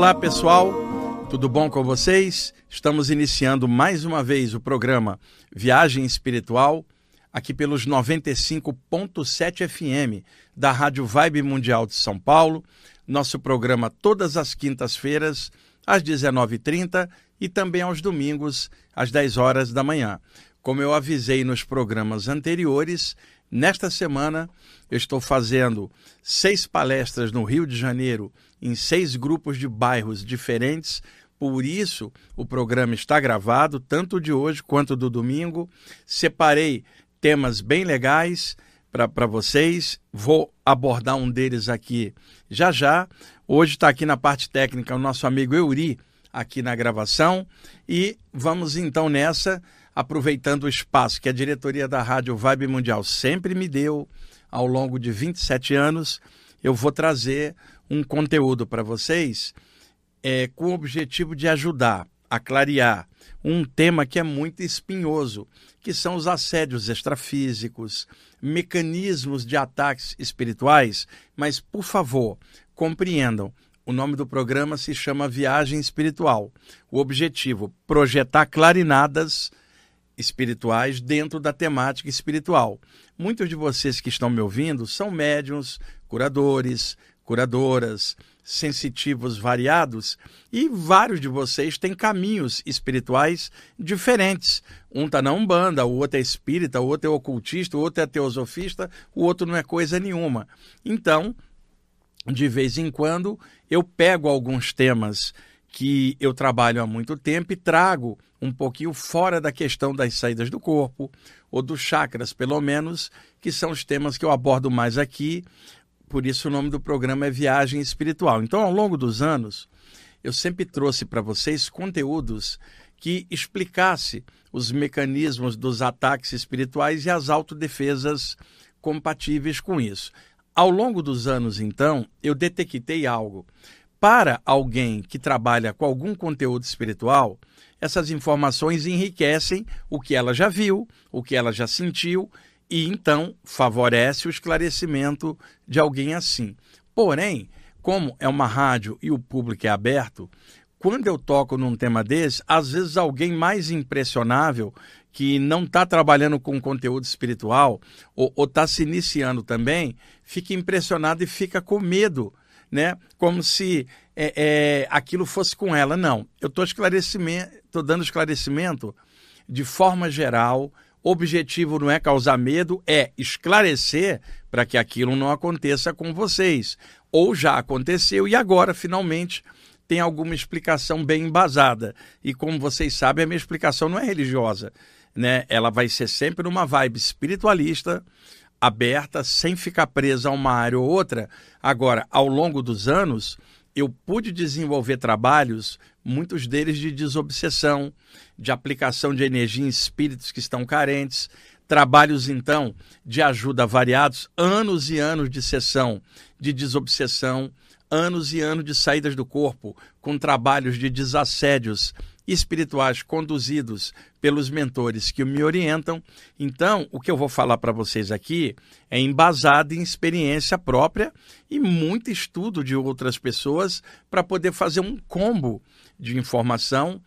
Olá pessoal, tudo bom com vocês? Estamos iniciando mais uma vez o programa Viagem Espiritual, aqui pelos 95.7 FM da Rádio Vibe Mundial de São Paulo. Nosso programa todas as quintas-feiras, às 19h30 e também aos domingos, às 10 horas da manhã. Como eu avisei nos programas anteriores, nesta semana eu estou fazendo 6 palestras no Rio de Janeiro, em 6 grupos de bairros diferentes. Por isso, o programa está gravado, tanto de hoje quanto do domingo. Separei temas bem legais para vocês. Vou abordar um deles aqui já já. Hoje está aqui na parte técnica o nosso amigo Euri, aqui na gravação. E vamos então nessa, aproveitando o espaço que a diretoria da Rádio Vibe Mundial sempre me deu ao longo de 27 anos, eu vou trazer um conteúdo para vocês com o objetivo de ajudar a clarear um tema que é muito espinhoso, que são os assédios extrafísicos, mecanismos de ataques espirituais. Mas, por favor, compreendam, o nome do programa se chama Viagem Espiritual. O objetivo, projetar clarinadas espirituais dentro da temática espiritual. Muitos de vocês que estão me ouvindo são médiuns, curadores, curadoras, sensitivos variados, e vários de vocês têm caminhos espirituais diferentes. Um está na Umbanda, o outro é espírita, o outro é ocultista, o outro é teosofista, o outro não é coisa nenhuma. Então, de vez em quando, eu pego alguns temas que eu trabalho há muito tempo e trago um pouquinho fora da questão das saídas do corpo, ou dos chakras, pelo menos, que são os temas que eu abordo mais aqui. Por isso o nome do programa é Viagem Espiritual. Então, ao longo dos anos, eu sempre trouxe para vocês conteúdos que explicasse os mecanismos dos ataques espirituais e as autodefesas compatíveis com isso. Ao longo dos anos, então, eu detectei algo. Para alguém que trabalha com algum conteúdo espiritual, essas informações enriquecem o que ela já viu, o que ela já sentiu, e então favorece o esclarecimento de alguém assim. Porém, como é uma rádio e o público é aberto, quando eu toco num tema desse, às vezes alguém mais impressionável, que não está trabalhando com conteúdo espiritual, ou está se iniciando também, fica impressionado e fica com medo, né? Como se aquilo fosse com ela. Não, eu estou dando esclarecimento de forma geral. O objetivo não é causar medo, é esclarecer para que aquilo não aconteça com vocês. Ou já aconteceu e agora, finalmente, tem alguma explicação bem embasada. E como vocês sabem, a minha explicação não é religiosa, né? Ela vai ser sempre numa vibe espiritualista, aberta, sem ficar presa a uma área ou outra. Agora, ao longo dos anos, eu pude desenvolver trabalhos, muitos deles de desobsessão, de aplicação de energia em espíritos que estão carentes, trabalhos, então, de ajuda variados, anos e anos de sessão de desobsessão, anos e anos de saídas do corpo, com trabalhos de desassédios espirituais conduzidos pelos mentores que me orientam. Então, o que eu vou falar para vocês aqui é embasado em experiência própria e muito estudo de outras pessoas para poder fazer um combo de informação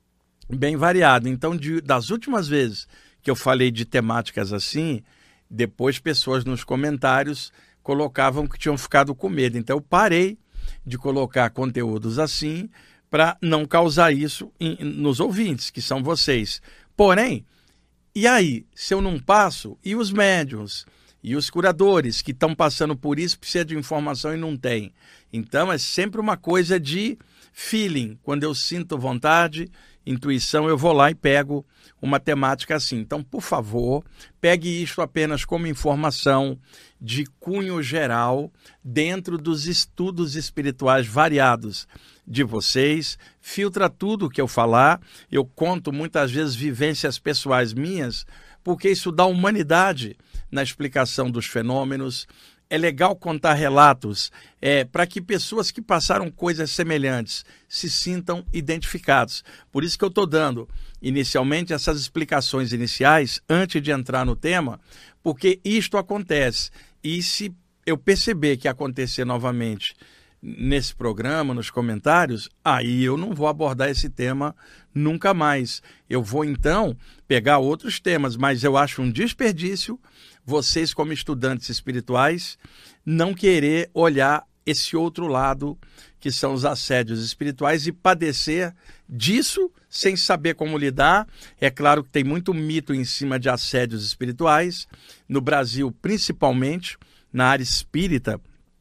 bem variado. Então, das últimas vezes que eu falei de temáticas assim, depois pessoas nos comentários colocavam que tinham ficado com medo. Então, eu parei de colocar conteúdos assim para não causar isso nos ouvintes, que são vocês. Porém, e aí, se eu não passo, e os médiuns, e os curadores que estão passando por isso, precisam de informação e não tem? Então, é sempre uma coisa de feeling. Quando eu sinto vontade, intuição, eu vou lá e pego uma temática assim. Então, por favor, pegue isso apenas como informação de cunho geral dentro dos estudos espirituais variados de vocês. Filtra tudo o que eu falar. Eu conto muitas vezes vivências pessoais minhas, porque isso dá humanidade na explicação dos fenômenos. É legal contar relatos para que pessoas que passaram coisas semelhantes se sintam identificados. Por isso que eu estou dando inicialmente essas explicações iniciais antes de entrar no tema, porque isto acontece. E se eu perceber que acontecer novamente nesse programa, nos comentários, aí eu não vou abordar esse tema nunca mais. Eu vou, então, pegar outros temas, mas eu acho um desperdício vocês, como estudantes espirituais, não querer olhar esse outro lado, que são os assédios espirituais, e padecer disso sem saber como lidar. É claro que tem muito mito em cima de assédios espirituais, no Brasil principalmente, na área espírita,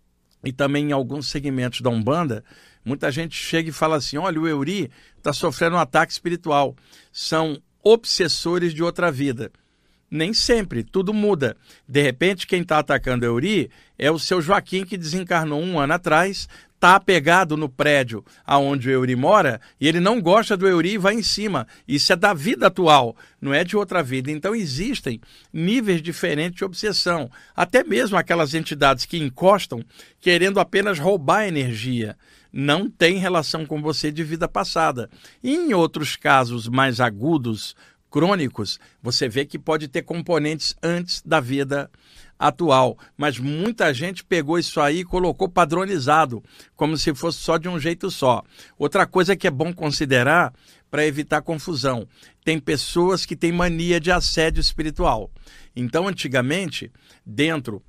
e também em alguns segmentos da Umbanda. Muita gente chega e fala assim: olha, o Euri está sofrendo um ataque espiritual. São obsessores de outra vida. Nem sempre, tudo muda. De repente, quem está atacando o Euri é o seu Joaquim, que desencarnou 1 ano atrás, está apegado no prédio aonde o Euri mora, e ele não gosta do Euri e vai em cima. Isso é da vida atual, não é de outra vida. Então existem níveis diferentes de obsessão. Até mesmo aquelas entidades que encostam querendo apenas roubar energia. Não tem relação com você de vida passada. E em outros casos mais agudos, crônicos, você vê que pode ter componentes antes da vida atual, mas muita gente pegou isso aí e colocou padronizado, como se fosse só de um jeito só. Outra coisa que é bom considerar para evitar confusão: tem pessoas que têm mania de assédio espiritual. Então, antigamente, dentro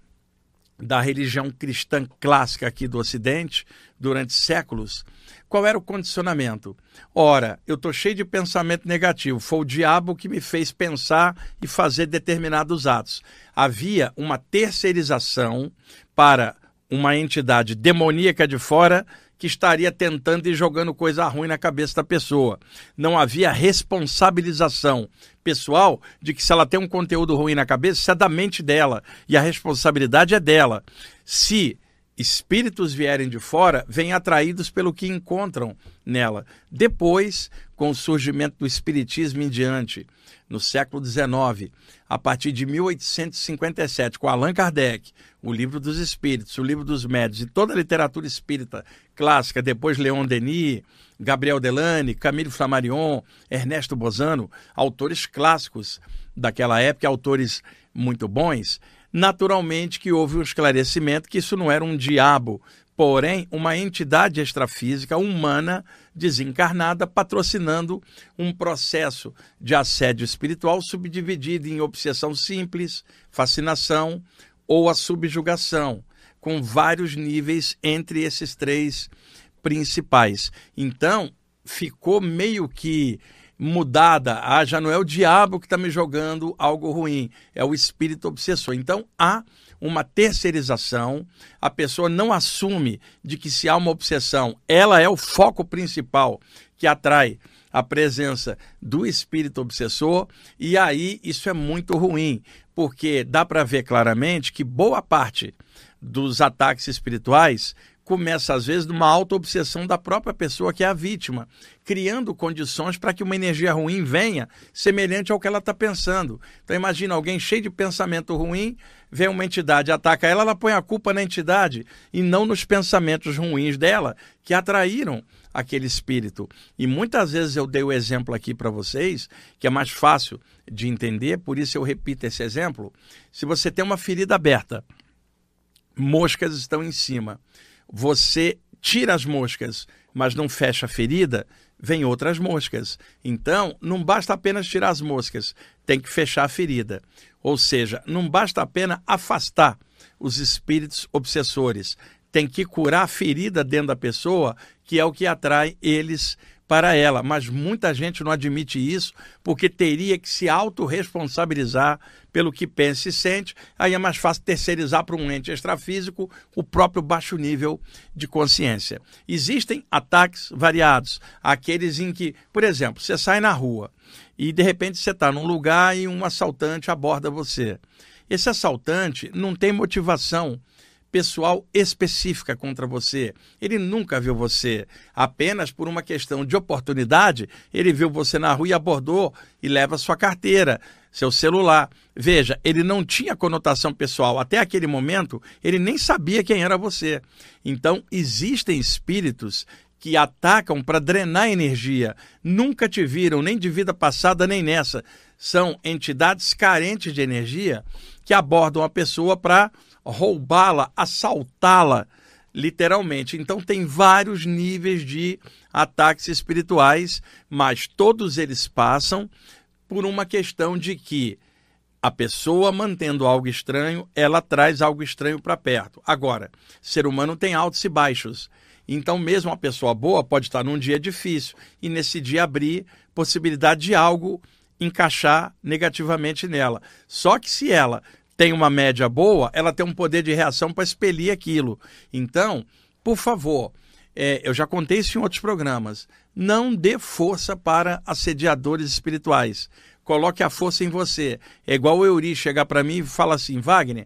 da religião cristã clássica aqui do Ocidente, durante séculos, qual era o condicionamento? Ora, eu estou cheio de pensamento negativo, foi o diabo que me fez pensar e fazer determinados atos. Havia uma terceirização para uma entidade demoníaca de fora que estaria tentando e jogando coisa ruim na cabeça da pessoa. Não havia responsabilização pessoal de que se ela tem um conteúdo ruim na cabeça, isso é da mente dela e a responsabilidade é dela. Se espíritos vierem de fora, vêm atraídos pelo que encontram nela. Depois, com o surgimento do espiritismo em diante, no século XIX, a partir de 1857, com Allan Kardec, o Livro dos Espíritos, o Livro dos Médiuns e toda a literatura espírita clássica, depois Leon Denis, Gabriel Delany, Camille Flammarion, Ernesto Bozano, autores clássicos daquela época, autores muito bons. Naturalmente que houve um esclarecimento que isso não era um diabo, porém uma entidade extrafísica humana desencarnada patrocinando um processo de assédio espiritual subdividido em obsessão simples, fascinação ou a subjugação, com vários níveis entre esses três principais. Então, ficou meio que mudada. Já não é o diabo que está me jogando algo ruim, é o espírito obsessor. Então há uma terceirização, a pessoa não assume de que se há uma obsessão, ela é o foco principal que atrai a presença do espírito obsessor, e aí isso é muito ruim, porque dá para ver claramente que boa parte dos ataques espirituais começa, às vezes, numa auto-obsessão da própria pessoa que é a vítima, criando condições para que uma energia ruim venha semelhante ao que ela está pensando. Então, imagina alguém cheio de pensamento ruim, vem uma entidade, ataca ela, ela põe a culpa na entidade e não nos pensamentos ruins dela que atraíram aquele espírito. E muitas vezes eu dei o exemplo aqui para vocês, que é mais fácil de entender, por isso eu repito esse exemplo. Se você tem uma ferida aberta, moscas estão em cima, você tira as moscas, mas não fecha a ferida, vem outras moscas. Então, não basta apenas tirar as moscas, tem que fechar a ferida. Ou seja, não basta apenas afastar os espíritos obsessores, tem que curar a ferida dentro da pessoa, que é o que atrai eles para ela. Mas muita gente não admite isso, porque teria que se autorresponsabilizar pelo que pensa e sente. Aí é mais fácil terceirizar para um ente extrafísico o próprio baixo nível de consciência. Existem ataques variados, aqueles em que, por exemplo, você sai na rua e de repente você está num lugar e um assaltante aborda você. Esse assaltante não tem motivação pessoal específica contra você. Ele nunca viu você. Apenas por uma questão de oportunidade, ele viu você na rua e abordou e leva sua carteira, seu celular. Veja, ele não tinha conotação pessoal. Até aquele momento, ele nem sabia quem era você. Então, existem espíritos que atacam para drenar energia. Nunca te viram, nem de vida passada, nem nessa. São entidades carentes de energia que abordam a pessoa para roubá-la, assaltá-la literalmente. Então tem vários níveis de ataques espirituais, mas todos eles passam por uma questão de que a pessoa mantendo algo estranho, ela traz algo estranho para perto. Agora, ser humano tem altos e baixos. Então mesmo uma pessoa boa pode estar num dia difícil e nesse dia abrir possibilidade de algo encaixar negativamente nela. Só que se ela tem uma média boa, ela tem um poder de reação para expelir aquilo. Então, por favor, eu já contei isso em outros programas, não dê força para assediadores espirituais. Coloque a força em você. É igual o Euri chegar para mim e falar assim, Wagner,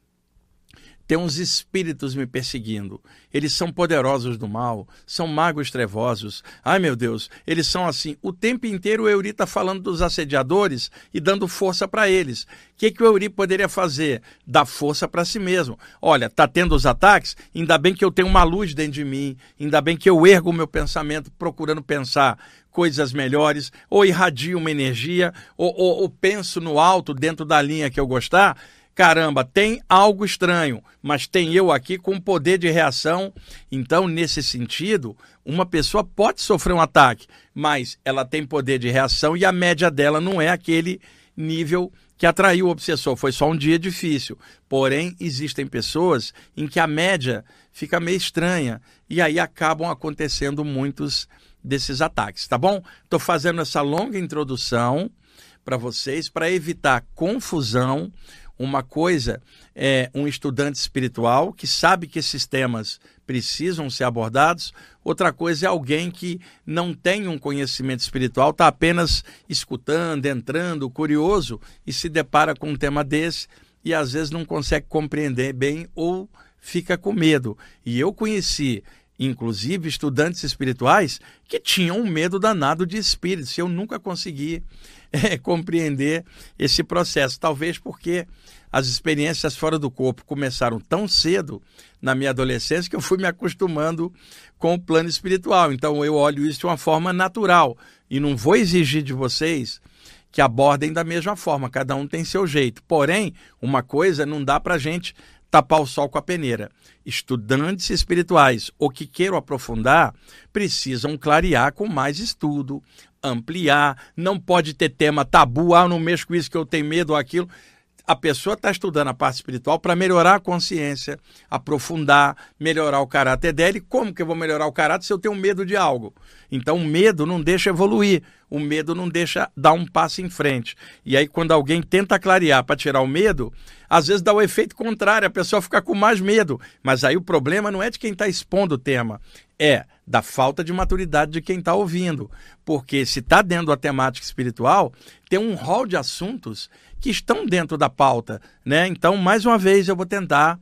tem uns espíritos me perseguindo. Eles são poderosos do mal, são magos trevosos. Ai, meu Deus, eles são assim. O tempo inteiro o Euri está falando dos assediadores e dando força para eles. O que o Euri poderia fazer? Dar força para si mesmo. Olha, está tendo os ataques? Ainda bem que eu tenho uma luz dentro de mim. Ainda bem que eu ergo o meu pensamento procurando pensar coisas melhores, ou irradio uma energia, ou penso no alto dentro da linha que eu gostar. Caramba, tem algo estranho, mas tem eu aqui com poder de reação. Então, nesse sentido, uma pessoa pode sofrer um ataque, mas ela tem poder de reação e a média dela não é aquele nível que atraiu o obsessor. Foi só um dia difícil. Porém, existem pessoas em que a média fica meio estranha e aí acabam acontecendo muitos desses ataques, tá bom? Estou fazendo essa longa introdução para vocês para evitar confusão. Uma coisa é um estudante espiritual que sabe que esses temas precisam ser abordados. Outra coisa é alguém que não tem um conhecimento espiritual, está apenas escutando, entrando, curioso e se depara com um tema desse e às vezes não consegue compreender bem ou fica com medo. E eu conheci, inclusive, estudantes espirituais que tinham um medo danado de espíritos. Eu nunca consegui compreender esse processo, talvez porque as experiências fora do corpo começaram tão cedo na minha adolescência que eu fui me acostumando com o plano espiritual. Então eu olho isso de uma forma natural e não vou exigir de vocês que abordem da mesma forma, cada um tem seu jeito. Porém, uma coisa não dá para a gente tapar o sol com a peneira. Estudantes espirituais ou que queiram aprofundar precisam clarear com mais estudo, ampliar, não pode ter tema tabu, não mexo com isso que eu tenho medo ou aquilo. A pessoa está estudando a parte espiritual para melhorar a consciência, aprofundar, melhorar o caráter dela. E como que eu vou melhorar o caráter se eu tenho medo de algo? Então o medo não deixa evoluir, o medo não deixa dar um passo em frente. E aí quando alguém tenta clarear para tirar o medo, às vezes dá o efeito contrário, a pessoa fica com mais medo. Mas aí o problema não é de quem está expondo o tema, é da falta de maturidade de quem está ouvindo. Porque se está dentro da temática espiritual, tem um rol de assuntos que estão dentro da pauta, né? Então, mais uma vez, eu vou tentar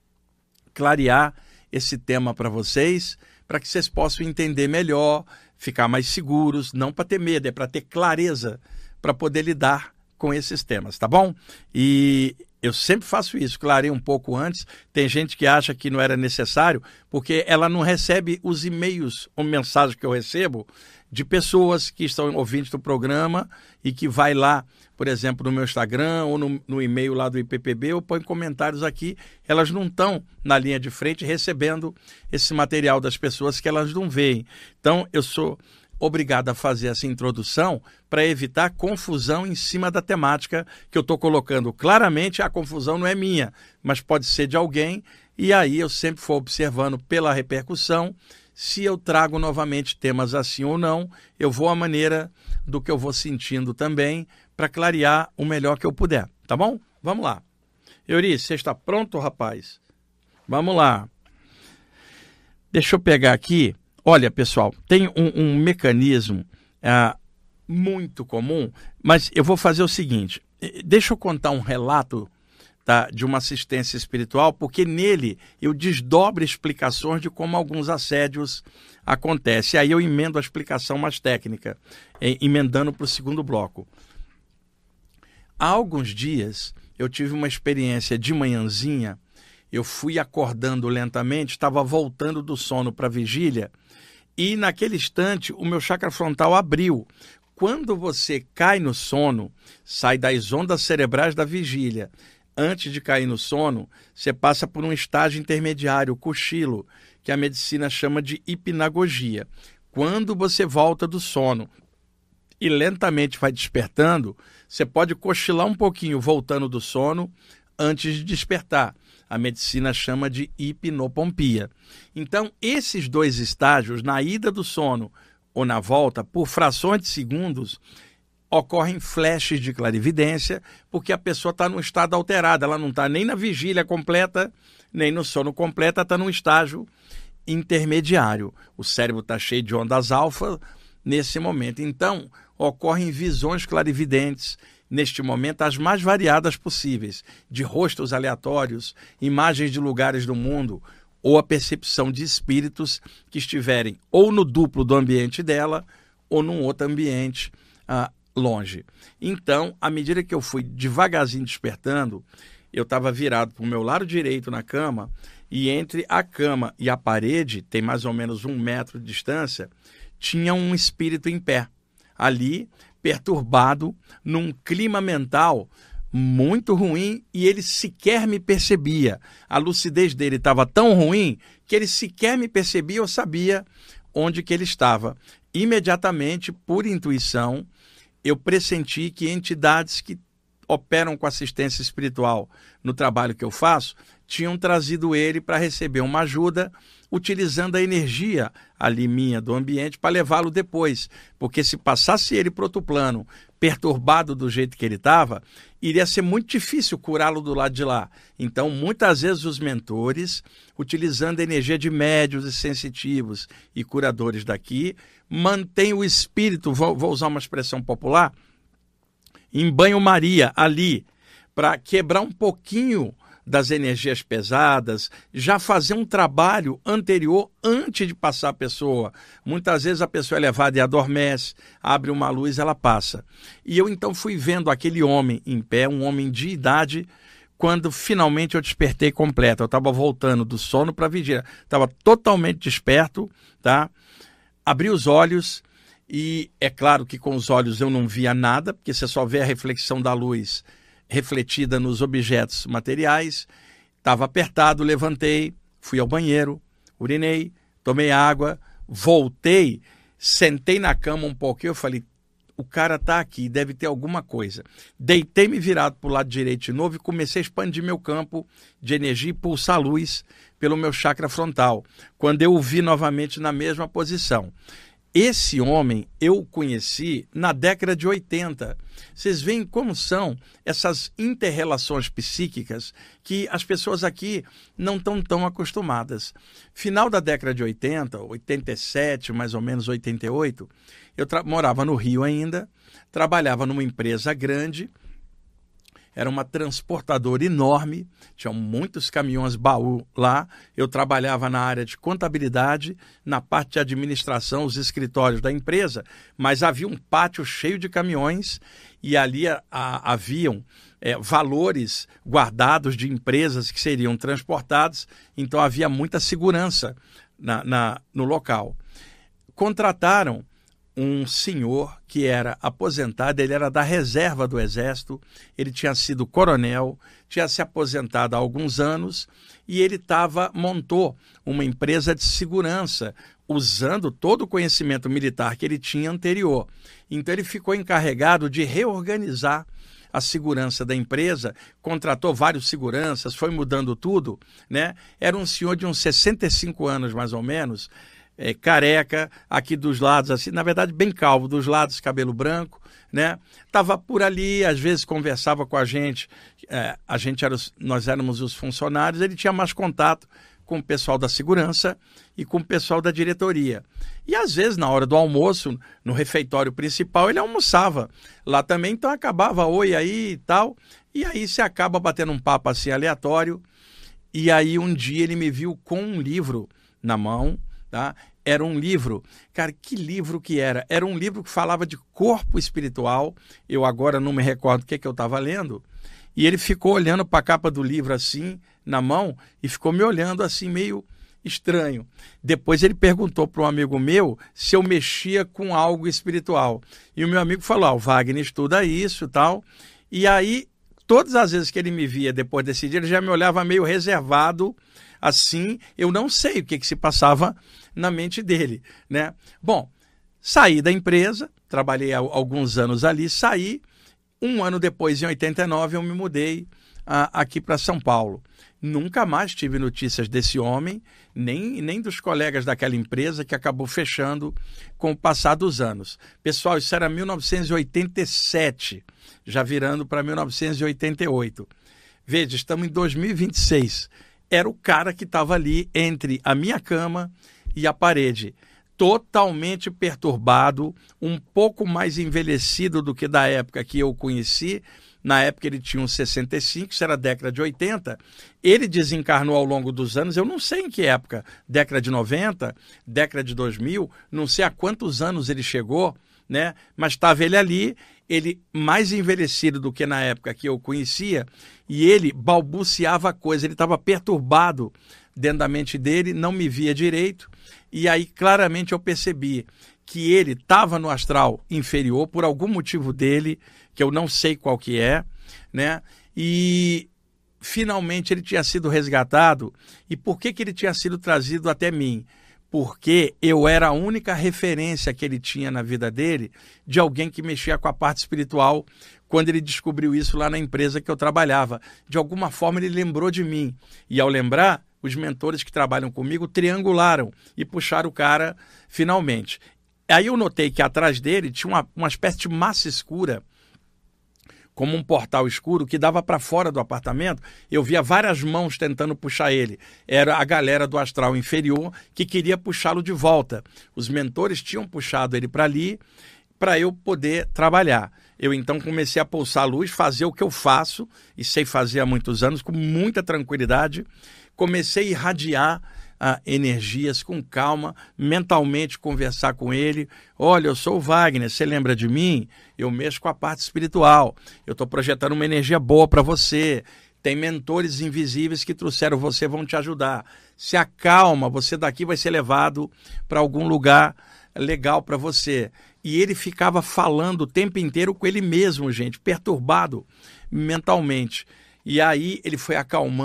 clarear esse tema para vocês, para que vocês possam entender melhor, ficar mais seguros, não para ter medo, é para ter clareza, para poder lidar com esses temas, tá bom? E eu sempre faço isso, clareio um pouco antes. Tem gente que acha que não era necessário, porque ela não recebe os e-mails ou mensagens que eu recebo de pessoas que estão ouvintes do programa e que vai lá, por exemplo, no meu Instagram ou no e-mail lá do IPPB, eu ponho comentários aqui, elas não estão na linha de frente recebendo esse material das pessoas que elas não veem. Então, eu sou obrigado a fazer essa introdução para evitar confusão em cima da temática que eu estou colocando. Claramente, a confusão não é minha, mas pode ser de alguém, e aí eu sempre vou observando pela repercussão. Se eu trago novamente temas assim ou não, eu vou à maneira do que eu vou sentindo também para clarear o melhor que eu puder, tá bom? Vamos lá. Euri, você está pronto, rapaz? Vamos lá. Deixa eu pegar aqui. Olha, pessoal, tem um mecanismo muito comum, mas eu vou fazer o seguinte. Deixa eu contar um relato, tá, de uma assistência espiritual, porque nele eu desdobro explicações de como alguns assédios acontecem. Aí eu emendo a explicação mais técnica, emendando para o segundo bloco. Há alguns dias eu tive uma experiência de manhãzinha, eu fui acordando lentamente, estava voltando do sono para a vigília, e naquele instante o meu chakra frontal abriu. Quando você cai no sono, sai das ondas cerebrais da vigília, antes de cair no sono, você passa por um estágio intermediário, o cochilo, que a medicina chama de hipnagogia. Quando você volta do sono e lentamente vai despertando, você pode cochilar um pouquinho voltando do sono antes de despertar. A medicina chama de hipnopompia. Então, esses dois estágios, na ida do sono ou na volta, por frações de segundos, ocorrem flashes de clarividência, porque a pessoa está num estado alterado, ela não está nem na vigília completa, nem no sono completo, está num estágio intermediário. O cérebro está cheio de ondas alfa nesse momento. Então, ocorrem visões clarividentes, neste momento, as mais variadas possíveis, de rostos aleatórios, imagens de lugares do mundo, ou a percepção de espíritos que estiverem ou no duplo do ambiente dela, ou num outro ambiente longe. Então, à medida que eu fui devagarzinho despertando, eu estava virado para o meu lado direito na cama, e entre a cama e a parede, tem mais ou menos 1 metro de distância, tinha um espírito em pé, ali, perturbado, num clima mental muito ruim, e ele sequer me percebia. A lucidez dele estava tão ruim que ele sequer me percebia, eu sabia onde que ele estava. Imediatamente, por intuição, eu pressenti que entidades que operam com assistência espiritual no trabalho que eu faço, tinham trazido ele para receber uma ajuda, utilizando a energia ali minha do ambiente para levá-lo depois. Porque se passasse ele para outro plano, perturbado do jeito que ele estava, iria ser muito difícil curá-lo do lado de lá. Então, muitas vezes os mentores, utilizando a energia de médiuns e sensitivos e curadores daqui, mantêm o espírito, vou usar uma expressão popular, em banho-maria ali, para quebrar um pouquinho das energias pesadas, já fazer um trabalho anterior antes de passar a pessoa. Muitas vezes a pessoa é levada e adormece, abre uma luz, ela passa. E eu então fui vendo aquele homem em pé, um homem de idade, quando finalmente eu despertei completo. Eu estava voltando do sono para a vigília, estava totalmente desperto, tá? Abri os olhos. E é claro que com os olhos eu não via nada, porque você só vê a reflexão da luz refletida nos objetos materiais. Estava apertado, levantei, fui ao banheiro, urinei, tomei água, voltei, sentei na cama um pouquinho, eu falei, o cara está aqui, deve ter alguma coisa. Deitei-me virado para o lado direito de novo e comecei a expandir meu campo de energia e pulsar luz pelo meu chakra frontal, quando eu o vi novamente na mesma posição. Esse homem eu conheci na década de 80. Vocês veem como são essas inter-relações psíquicas que as pessoas aqui não estão tão acostumadas. Final da década de 80, 87, mais ou menos 88, eu morava no Rio ainda, trabalhava numa empresa grande, era uma transportadora enorme, tinham muitos caminhões baú lá. Eu trabalhava na área de contabilidade, na parte de administração, os escritórios da empresa, mas havia um pátio cheio de caminhões e ali haviam valores guardados de empresas que seriam transportados, então havia muita segurança no local. Contrataram um senhor que era aposentado, ele era da reserva do Exército, ele tinha sido coronel, tinha se aposentado há alguns anos e ele montou uma empresa de segurança, usando todo o conhecimento militar que ele tinha anterior. Então ele ficou encarregado de reorganizar a segurança da empresa, contratou vários seguranças, foi mudando tudo, né? Era um senhor de uns 65 anos mais ou menos, careca, aqui dos lados, assim, na verdade bem calvo, dos lados cabelo branco, né? Tava por ali, às vezes conversava com a gente, nós éramos os funcionários, ele tinha mais contato com o pessoal da segurança e com o pessoal da diretoria. E às vezes, na hora do almoço, no refeitório principal, ele almoçava lá também, então acabava, oi aí e tal, e aí você acaba batendo um papo assim aleatório, e aí um dia ele me viu com um livro na mão, tá? Era um livro, cara, que livro que era? Era um livro que falava de corpo espiritual, eu agora não me recordo o que eu estava lendo, e ele ficou olhando para a capa do livro assim, na mão, e ficou me olhando assim, meio estranho. Depois ele perguntou para um amigo meu se eu mexia com algo espiritual. E o meu amigo falou, o Wagner estuda isso e tal. E aí, todas as vezes que ele me via depois desse dia, ele já me olhava meio reservado, assim, eu não sei o que se passava na mente dele, né? Bom, saí da empresa, trabalhei alguns anos ali, saí, um ano depois, em 89, eu me mudei aqui para São Paulo. Nunca mais tive notícias desse homem, nem dos colegas daquela empresa que acabou fechando com o passar dos anos. Pessoal, isso era 1987, já virando para 1988. Veja, estamos em 2026. Era o cara que estava ali entre a minha cama e a parede, totalmente perturbado, um pouco mais envelhecido do que da época que eu o conheci. Na época ele tinha uns 65, isso era década de 80. Ele desencarnou ao longo dos anos, eu não sei em que época, década de 90, década de 2000, não sei a quantos anos ele chegou, né? Mas estava ele ali, ele mais envelhecido do que na época que eu conhecia, e ele balbuciava coisa, ele estava perturbado dentro da mente dele, não me via direito, e aí claramente eu percebi que ele estava no astral inferior por algum motivo dele, que eu não sei qual que é, né? E finalmente ele tinha sido resgatado. E por que ele tinha sido trazido até mim? Porque eu era a única referência que ele tinha na vida dele de alguém que mexia com a parte espiritual quando ele descobriu isso lá na empresa que eu trabalhava. De alguma forma ele lembrou de mim. E ao lembrar, os mentores que trabalham comigo triangularam e puxaram o cara finalmente. Aí eu notei que atrás dele tinha uma espécie de massa escura, como um portal escuro que dava para fora do apartamento. Eu via várias mãos tentando puxar ele. Era a galera do astral inferior que queria puxá-lo de volta. Os mentores tinham puxado ele para ali para eu poder trabalhar. Eu então comecei a pulsar a luz, fazer o que eu faço, e sei fazer há muitos anos, com muita tranquilidade. Comecei a irradiar energias com calma, mentalmente conversar com ele. Olha, eu sou o Wagner, você lembra de mim? Eu mexo com a parte espiritual, eu estou projetando uma energia boa para você, tem mentores invisíveis que trouxeram você, vão te ajudar. Se acalma, você daqui vai ser levado para algum lugar legal para você. E ele ficava falando o tempo inteiro com ele mesmo, gente, perturbado mentalmente. E aí ele foi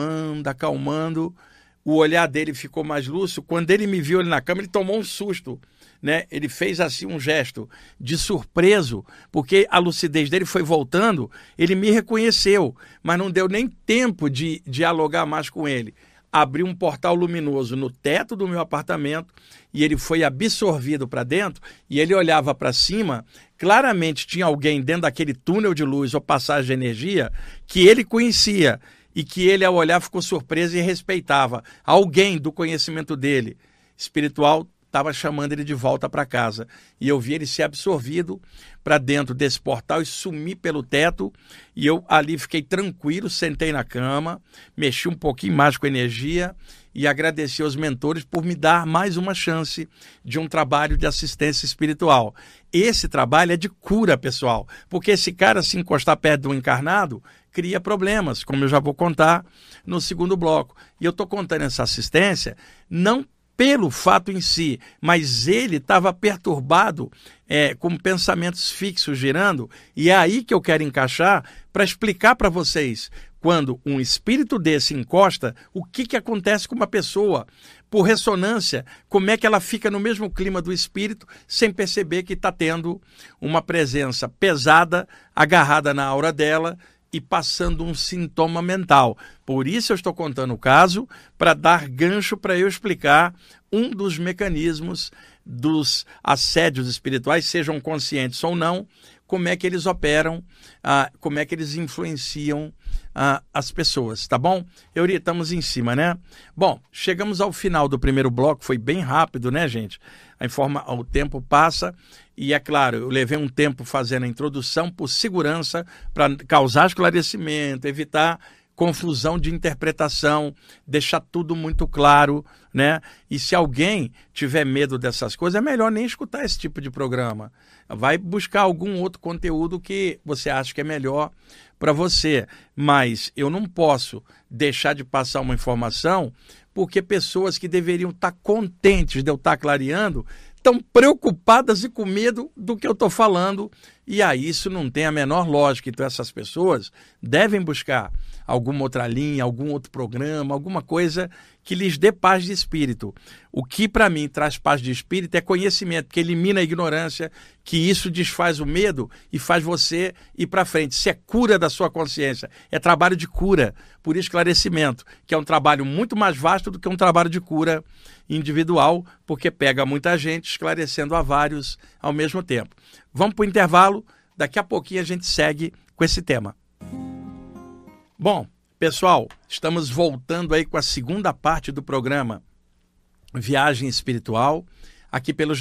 acalmando, o olhar dele ficou mais lúcido. Quando ele me viu ali na cama, ele tomou um susto, né? Ele fez assim um gesto de surpreso, porque a lucidez dele foi voltando, ele me reconheceu, mas não deu nem tempo de dialogar mais com ele. Abriu um portal luminoso no teto do meu apartamento e ele foi absorvido para dentro, e ele olhava para cima, claramente tinha alguém dentro daquele túnel de luz ou passagem de energia que ele conhecia, e que ele, ao olhar, ficou surpreso e respeitava. Alguém do conhecimento dele, espiritual, estava chamando ele de volta para casa. E eu vi ele ser absorvido para dentro desse portal e sumir pelo teto. E eu ali fiquei tranquilo, sentei na cama, mexi um pouquinho mais com a energia e agradeci aos mentores por me dar mais uma chance de um trabalho de assistência espiritual. Esse trabalho é de cura, pessoal, porque esse cara, se encostar perto de um encarnado, cria problemas, como eu já vou contar no segundo bloco. E eu estou contando essa assistência não pelo fato em si, mas ele estava perturbado com pensamentos fixos girando, e é aí que eu quero encaixar para explicar para vocês, quando um espírito desse encosta, o que acontece com uma pessoa, por ressonância, como é que ela fica no mesmo clima do espírito, sem perceber que está tendo uma presença pesada, agarrada na aura dela, e passando um sintoma mental. Por isso eu estou contando o caso, para dar gancho para eu explicar um dos mecanismos dos assédios espirituais, sejam conscientes ou não, como é que eles operam, como é que eles influenciam as pessoas, tá bom? Euri, estamos em cima, né? Bom, chegamos ao final do primeiro bloco, foi bem rápido, né, gente? O tempo passa e, é claro, eu levei um tempo fazendo a introdução por segurança, para causar esclarecimento, evitar confusão de interpretação, deixar tudo muito claro, né? E se alguém tiver medo dessas coisas, é melhor nem escutar esse tipo de programa. Vai buscar algum outro conteúdo que você acha que é melhor para você. Mas eu não posso deixar de passar uma informação porque pessoas que deveriam estar contentes de eu estar clareando estão preocupadas e com medo do que eu estou falando E aí isso não tem a menor lógica. Então essas pessoas devem buscar alguma outra linha, algum outro programa, alguma coisa que lhes dê paz de espírito. O que para mim traz paz de espírito é conhecimento, que elimina a ignorância, que isso desfaz o medo e faz você ir para frente. Isso é cura da sua consciência, é trabalho de cura, por esclarecimento, que é um trabalho muito mais vasto do que um trabalho de cura individual, porque pega muita gente esclarecendo a vários ao mesmo tempo. Vamos para o intervalo, daqui a pouquinho a gente segue com esse tema. Bom, pessoal, estamos voltando aí com a segunda parte do programa Viagem Espiritual, aqui pelos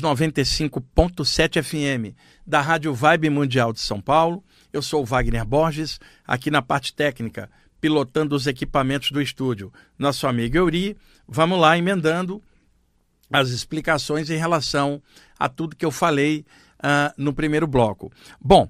95.7 FM da Rádio Vibe Mundial de São Paulo. Eu sou o Wagner Borges, aqui na parte técnica, pilotando os equipamentos do estúdio. Nosso amigo Euri, vamos lá emendando as explicações em relação a tudo que eu falei no primeiro bloco. Bom,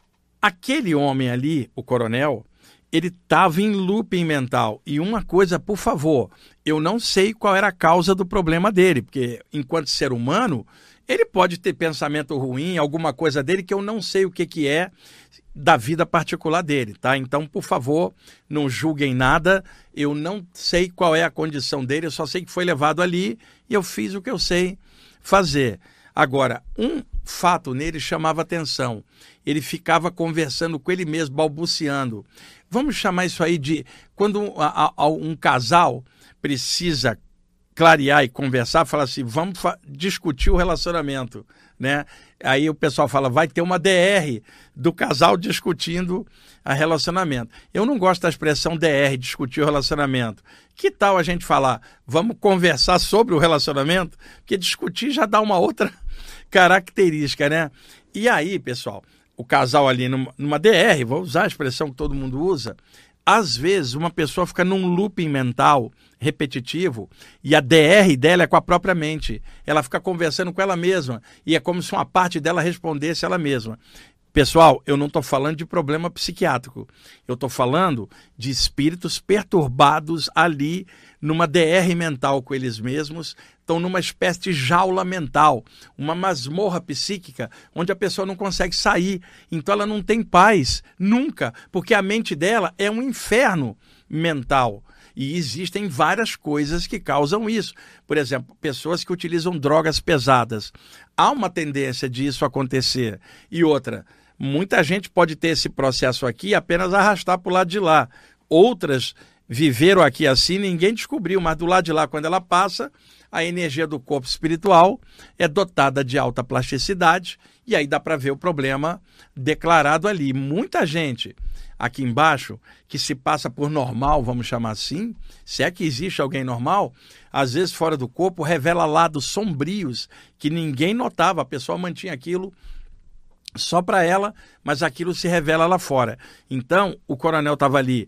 aquele homem ali, o coronel, ele estava em looping mental. E uma coisa, por favor, eu não sei qual era a causa do problema dele, porque enquanto ser humano, ele pode ter pensamento ruim, alguma coisa dele que eu não sei o que é da vida particular dele, tá? Então, por favor, não julguem nada. Eu não sei qual é a condição dele, eu só sei que foi levado ali e eu fiz o que eu sei fazer. Agora, um fato nele chamava atenção. Ele ficava conversando com ele mesmo, balbuciando. Vamos chamar isso aí de... Quando um casal precisa clarear e conversar, fala assim, vamos discutir o relacionamento, né? Aí o pessoal fala, vai ter uma DR do casal discutindo o relacionamento. Eu não gosto da expressão DR, discutir o relacionamento. Que tal a gente falar, vamos conversar sobre o relacionamento? Porque discutir já dá uma outra característica, né? E aí, pessoal, o casal ali numa DR, vou usar a expressão que todo mundo usa, às vezes uma pessoa fica num looping mental repetitivo e a DR dela é com a própria mente. Ela fica conversando com ela mesma e é como se uma parte dela respondesse ela mesma. Pessoal, eu não estou falando de problema psiquiátrico. Eu estou falando de espíritos perturbados ali numa DR mental com eles mesmos, estão numa espécie de jaula mental, uma masmorra psíquica, onde a pessoa não consegue sair. Então ela não tem paz, nunca, porque a mente dela é um inferno mental. E existem várias coisas que causam isso. Por exemplo, pessoas que utilizam drogas pesadas. Há uma tendência disso acontecer. E outra, muita gente pode ter esse processo aqui e apenas arrastar para o lado de lá. Outras viveram aqui assim, ninguém descobriu, mas do lado de lá, quando ela passa, a energia do corpo espiritual é dotada de alta plasticidade e aí dá para ver o problema declarado ali. Muita gente aqui embaixo que se passa por normal, vamos chamar assim, se é que existe alguém normal, às vezes fora do corpo revela lados sombrios que ninguém notava, a pessoa mantinha aquilo só para ela, mas aquilo se revela lá fora. Então, o coronel estava ali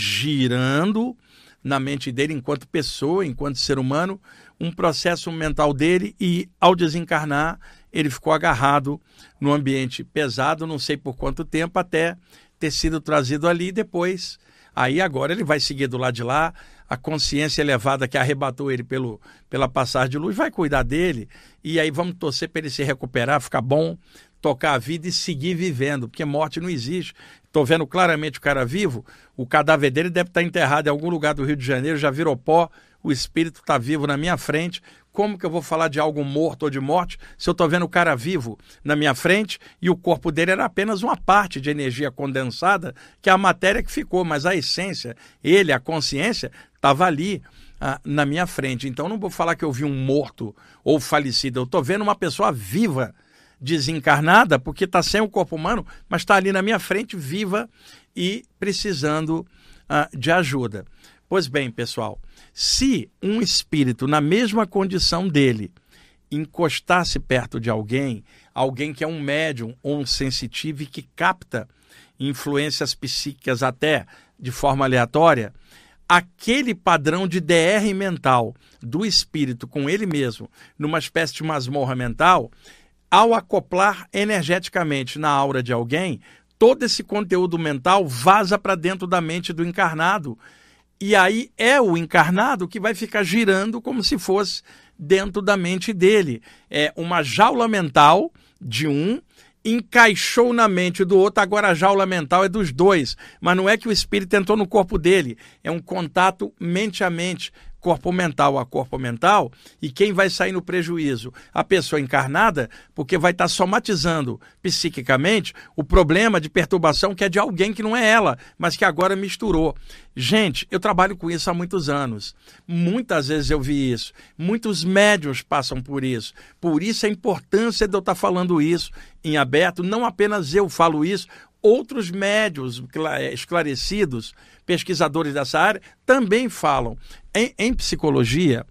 girando na mente dele, enquanto pessoa, enquanto ser humano, um processo mental dele e, ao desencarnar, ele ficou agarrado no ambiente pesado, não sei por quanto tempo, até ter sido trazido ali e depois. Aí agora ele vai seguir do lado de lá, a consciência elevada que arrebatou ele pela passagem de luz vai cuidar dele e aí vamos torcer para ele se recuperar, ficar bom, tocar a vida e seguir vivendo, porque morte não existe. Estou vendo claramente o cara vivo, o cadáver dele deve estar enterrado em algum lugar do Rio de Janeiro, já virou pó, o espírito está vivo na minha frente. Como que eu vou falar de algo morto ou de morte se eu estou vendo o cara vivo na minha frente e o corpo dele era apenas uma parte de energia condensada, que é a matéria que ficou, mas a essência, ele, a consciência, estava ali na minha frente. Então não vou falar que eu vi um morto ou falecido, eu estou vendo uma pessoa viva, desencarnada, porque está sem o corpo humano, mas está ali na minha frente, viva e precisando de ajuda. Pois bem, pessoal, se um espírito na mesma condição dele encostasse perto de alguém que é um médium ou um sensitivo e que capta influências psíquicas até de forma aleatória, aquele padrão de DR mental do espírito com ele mesmo, numa espécie de masmorra mental, ao acoplar energeticamente na aura de alguém, todo esse conteúdo mental vaza para dentro da mente do encarnado. E aí é o encarnado que vai ficar girando como se fosse dentro da mente dele. É uma jaula mental de um encaixou na mente do outro, agora a jaula mental é dos dois. Mas não é que o espírito entrou no corpo dele, é um contato mente a mente, corpo mental a corpo mental, e quem vai sair no prejuízo? A pessoa encarnada, porque vai estar somatizando psiquicamente o problema de perturbação que é de alguém que não é ela, mas que agora misturou. Gente, eu trabalho com isso há muitos anos. Muitas vezes eu vi isso. Muitos médiuns passam por isso. Por isso a importância de eu estar falando isso em aberto. Não apenas eu falo isso, outros médiuns esclarecidos, pesquisadores dessa área, também falam. Em psicologia,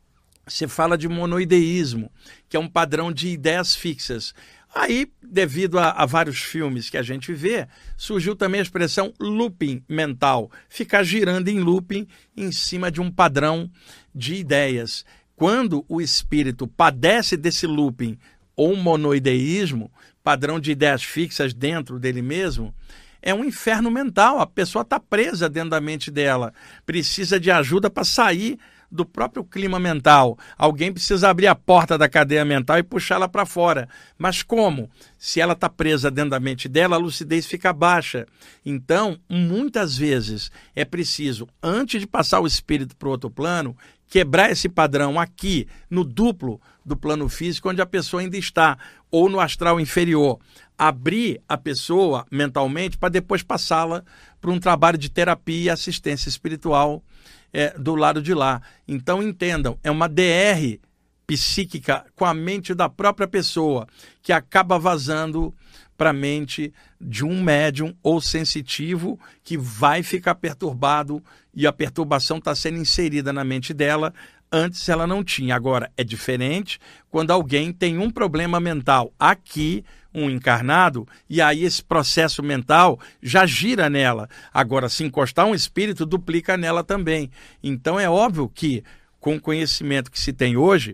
se fala de monoideísmo, que é um padrão de ideias fixas. Aí, devido a vários filmes que a gente vê, surgiu também a expressão looping mental, ficar girando em looping em cima de um padrão de ideias. Quando o espírito padece desse looping ou monoideísmo, padrão de ideias fixas dentro dele mesmo, é um inferno mental. A pessoa está presa dentro da mente dela, precisa de ajuda para sair do próprio clima mental. Alguém precisa abrir a porta da cadeia mental e puxá-la para fora. Mas como? Se ela está presa dentro da mente dela, a lucidez fica baixa. Então, muitas vezes é preciso, antes de passar o espírito para o outro plano, quebrar esse padrão aqui, no duplo do plano físico, onde a pessoa ainda está, ou no astral inferior. Abrir a pessoa mentalmente para depois passá-la para um trabalho de terapia e assistência espiritual do lado de lá. Então entendam, é uma DR psíquica com a mente da própria pessoa que acaba vazando para a mente de um médium ou sensitivo que vai ficar perturbado e a perturbação está sendo inserida na mente dela. Antes ela não tinha. Agora, é diferente quando alguém tem um problema mental aqui, um encarnado, e aí esse processo mental já gira nela. Agora, se encostar um espírito, duplica nela também. Então, é óbvio que, com o conhecimento que se tem hoje,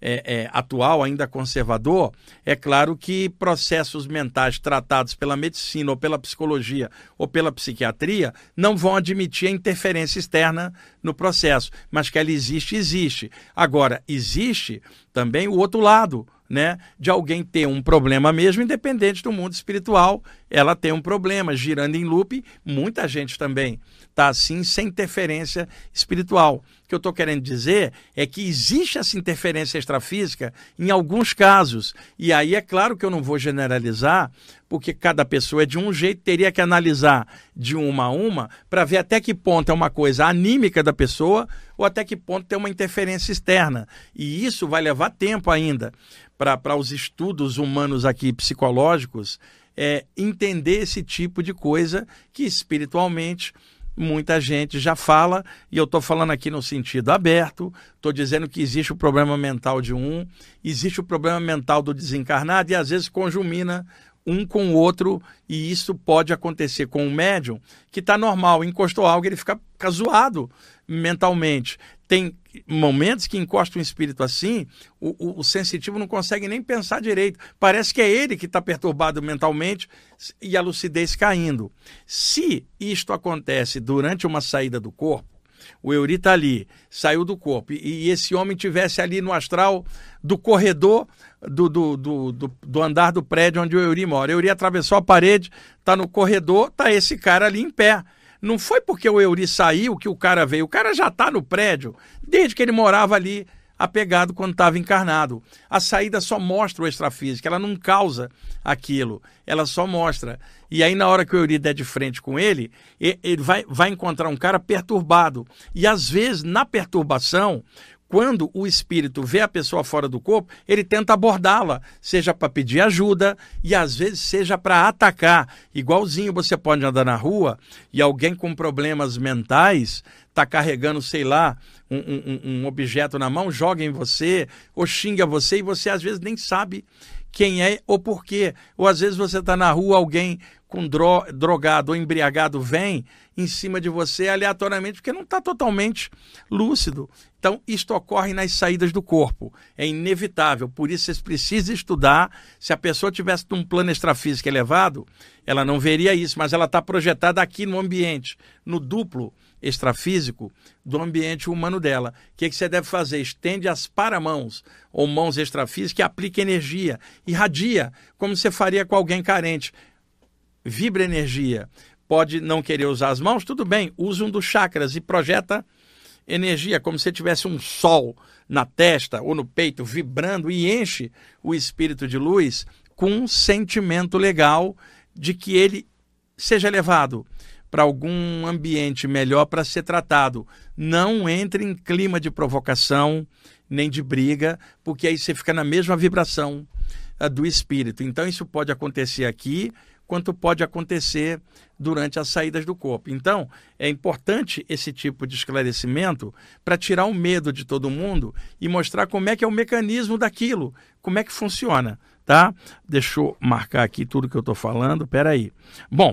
atual, ainda conservador, é claro que processos mentais tratados pela medicina, ou pela psicologia, ou pela psiquiatria, não vão admitir a interferência externa no processo, mas que ela existe, existe. Agora, existe também o outro lado, né, de alguém ter um problema mesmo, independente do mundo espiritual, ela tem um problema, girando em loop, muita gente também está assim, sem interferência espiritual. O que eu estou querendo dizer é que existe essa interferência extrafísica em alguns casos, e aí é claro que eu não vou generalizar, porque cada pessoa é de um jeito, teria que analisar de uma a uma, para ver até que ponto é uma coisa anímica da pessoa, ou até que ponto tem uma interferência externa, e isso vai levar tempo ainda, para os estudos humanos aqui psicológicos, entender esse tipo de coisa que espiritualmente muita gente já fala, e eu estou falando aqui no sentido aberto, estou dizendo que existe o problema mental de um, existe o problema mental do desencarnado, e às vezes conjumina um com o outro, e isso pode acontecer com um médium que está normal, encostou algo, ele fica zoado mentalmente. Tem momentos que encosta um espírito assim, o sensitivo não consegue nem pensar direito. Parece que é ele que está perturbado mentalmente e a lucidez caindo. Se isto acontece durante uma saída do corpo, o Eury está ali, saiu do corpo, e esse homem estivesse ali no astral do corredor do andar do prédio onde o Eury mora. O Eury atravessou a parede, está no corredor, está esse cara ali em pé. Não foi porque o Eury saiu que o cara veio. O cara já está no prédio desde que ele morava ali apegado quando estava encarnado. A saída só mostra o extrafísico, ela não causa aquilo, ela só mostra. E aí na hora que o Eury der de frente com ele vai encontrar um cara perturbado. E às vezes na perturbação, quando o espírito vê a pessoa fora do corpo, ele tenta abordá-la, seja para pedir ajuda e às vezes seja para atacar. Igualzinho você pode andar na rua e alguém com problemas mentais está carregando, sei lá, um objeto na mão, joga em você ou xinga você e você às vezes nem sabe quem é ou por quê. Ou às vezes você está na rua, alguém com drogado ou embriagado vem em cima de você aleatoriamente, porque não está totalmente lúcido. Então, isto ocorre nas saídas do corpo. É inevitável. Por isso, vocês precisam estudar. Se a pessoa tivesse num plano extrafísico elevado, ela não veria isso, mas ela está projetada aqui no ambiente, no duplo extrafísico do ambiente humano dela. O que você deve fazer? Estende as paramãos ou mãos extrafísicas e aplica energia, irradia, como você faria com alguém carente. Vibra energia. Pode não querer usar as mãos? Tudo bem, usa um dos chakras e projeta energia, como se tivesse um sol na testa ou no peito vibrando, e enche o espírito de luz com um sentimento legal de que ele seja levado para algum ambiente melhor para ser tratado. Não entre em clima de provocação nem de briga, porque aí você fica na mesma vibração do espírito. Então isso pode acontecer aqui, quanto pode acontecer durante as saídas do corpo. Então, é importante esse tipo de esclarecimento para tirar o medo de todo mundo e mostrar como é que é o mecanismo daquilo, como é que funciona, tá? Deixa eu marcar aqui tudo que eu estou falando, peraí. Bom,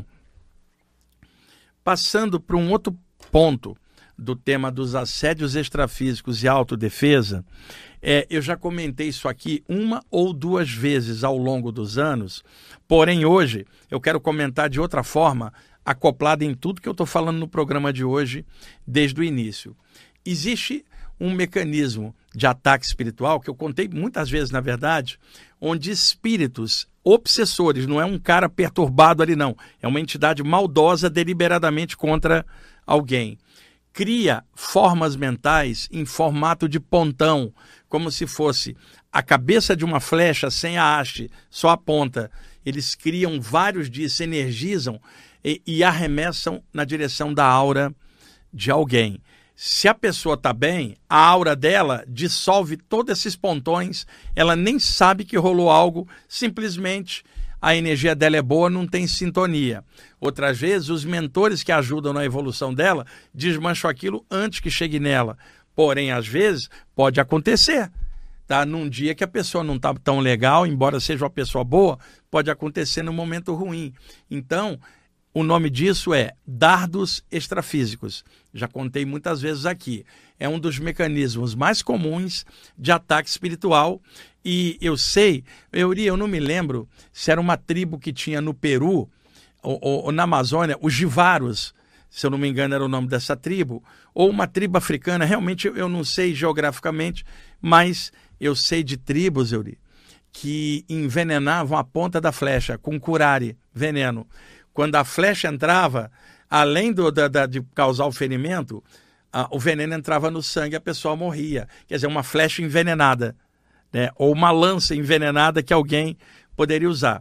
passando para um outro ponto do tema dos assédios extrafísicos e autodefesa, eu já comentei isso aqui 1 ou 2 vezes ao longo dos anos, porém hoje eu quero comentar de outra forma, acoplada em tudo que eu estou falando no programa de hoje, desde o início. Existe um mecanismo de ataque espiritual, que eu contei muitas vezes, na verdade, onde espíritos obsessores, não é um cara perturbado ali não, é uma entidade maldosa deliberadamente contra alguém. Cria formas mentais em formato de pontão, como se fosse a cabeça de uma flecha sem a haste, só a ponta. Eles criam vários disso, energizam e arremessam na direção da aura de alguém. Se a pessoa está bem, a aura dela dissolve todos esses pontões, ela nem sabe que rolou algo, simplesmente a energia dela é boa, não tem sintonia. Outras vezes, os mentores que ajudam na evolução dela desmancham aquilo antes que chegue nela. Porém, às vezes, pode acontecer. Tá? Num dia que a pessoa não está tão legal, embora seja uma pessoa boa, pode acontecer num momento ruim. Então, o nome disso é dardos extrafísicos. Já contei muitas vezes aqui. É um dos mecanismos mais comuns de ataque espiritual. E eu sei, eu não me lembro se era uma tribo que tinha no Peru ou na Amazônia, os Jivaros, se eu não me engano era o nome dessa tribo, ou uma tribo africana, realmente eu não sei geograficamente, mas eu sei de tribos, que envenenavam a ponta da flecha com curare, veneno. Quando a flecha entrava, além de causar o ferimento, o veneno entrava no sangue e a pessoa morria. Quer dizer, uma flecha envenenada, né? Ou uma lança envenenada que alguém poderia usar.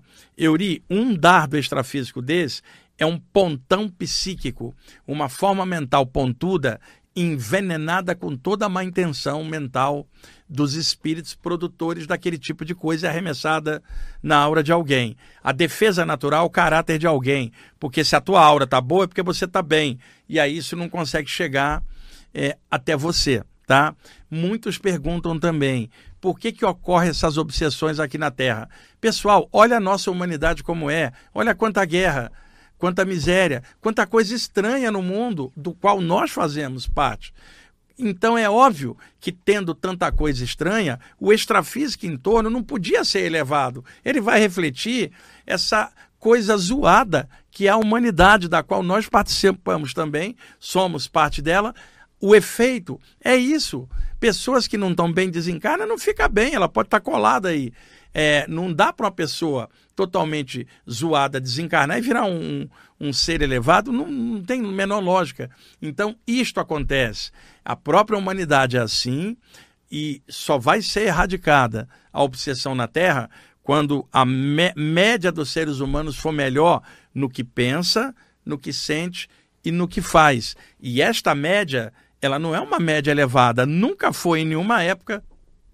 Um dardo extrafísico desse é um pontão psíquico, uma forma mental pontuda, envenenada com toda a má intenção mental dos espíritos produtores daquele tipo de coisa arremessada na aura de alguém. A defesa natural, o caráter de alguém, porque se a tua aura está boa é porque você está bem, e aí isso não consegue chegar até você, tá? Muitos perguntam também, por que ocorrem essas obsessões aqui na Terra? Pessoal, olha a nossa humanidade como é, olha quanta guerra, quanta miséria, quanta coisa estranha no mundo do qual nós fazemos parte. Então é óbvio que, tendo tanta coisa estranha, o extrafísico em torno não podia ser elevado. Ele vai refletir essa coisa zoada que é a humanidade, da qual nós participamos também, somos parte dela. O efeito é isso. Pessoas que não estão bem desencarnam, não fica bem, ela pode estar colada aí. Não dá para uma pessoa totalmente zoada desencarnar e virar um ser elevado, não tem a menor lógica. Então, isto acontece. A própria humanidade é assim e só vai ser erradicada a obsessão na Terra quando a média dos seres humanos for melhor no que pensa, no que sente e no que faz. E esta média, ela não é uma média elevada, nunca foi em nenhuma época